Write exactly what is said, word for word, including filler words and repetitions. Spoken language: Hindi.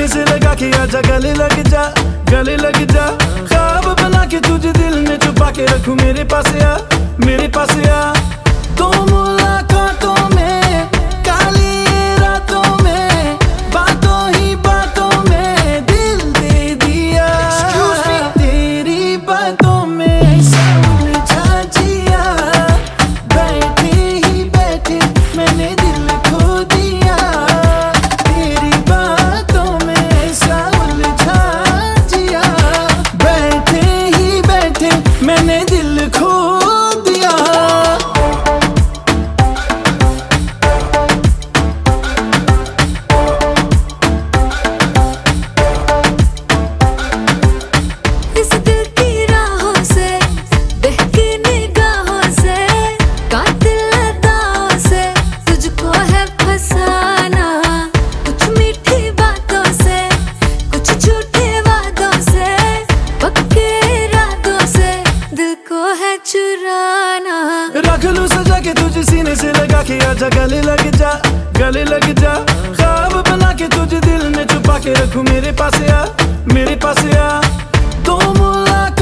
सीने से लगा के आजा, गले लग जा, गले लग जा। ख्वाब बना के तुझे दिल में छुपा के रखूं, मेरे पास आ, मेरे पास आ। तो मुलाकातों में, काली रातों में, बातों ही बातों में दिल दे दिया। तेरी बातों में उलझा जिया, बैठे ही बैठे मैंने दिल खो दिया। तेरी बातों में ऐसा उलझा जिया, बैठे ही बैठे मैंने दिल खो दिया। इस दिल की राहों से, बहकी निगाहों से, कातिल अदाओं से तुझको है फसाना। कुछ मीठी बातों से, कुछ झूठे वादों से, पक्के इरादों से दिल को है चुराना। रख लूं सजा के तुझे सीने से लगा के आजा, गले लग जा, गले लग जा। ख्वाब बना के तुझे दिल में छुपा के रखूं, मेरे पास आ, मेरे पास आ। तो मुलाकात